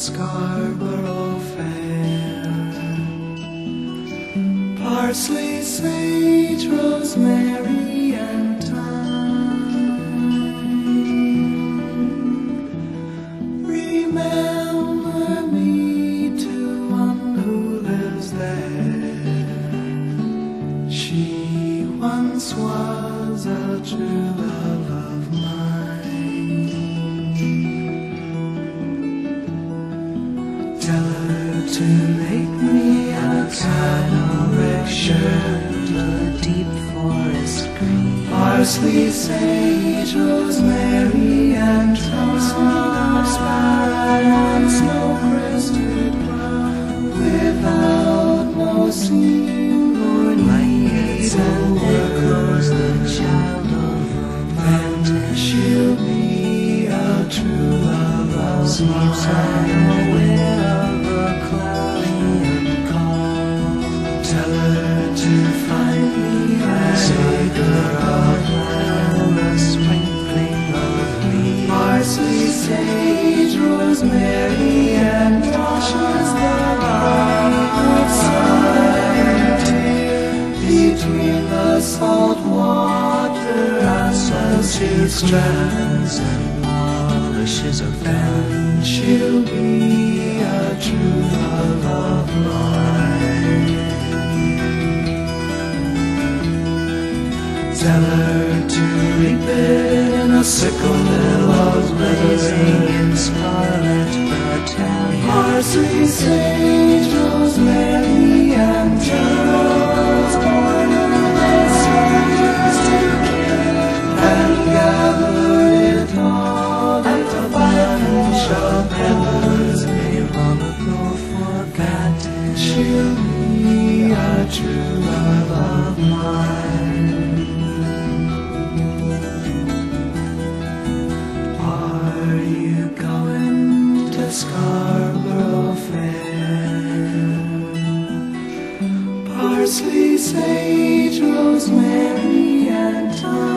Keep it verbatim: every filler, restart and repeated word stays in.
Scarborough Fair. Parsley, sage, rosemary, and thyme. Remember me to one who lives there. She once was a true love of mine. Tell her to make me a canoric shirt, a deep forest green. Parsley, sage, rosemary, and thyme. Sparrow, snow-crested brown, without no seam or need. And there goes the child of romance. Then she'll be a true love of mine. Tell her to find me a sacred of a sprinkling of leaves. Parsley, sage, rosemary, and thyme. Between the salt water and strands and polishes her fan, she'll be a true love of mine. Tell her to reap it in a sickle, billows blazing in scarlet battalion. Parsley, sage, rosemary, and thyme, born in the seas together, and gather it all at the bunch of pebbles may long ago forgotten. She'll be a true love of mine. Scarborough Fair. Parsley, sage, rosemary, and thyme.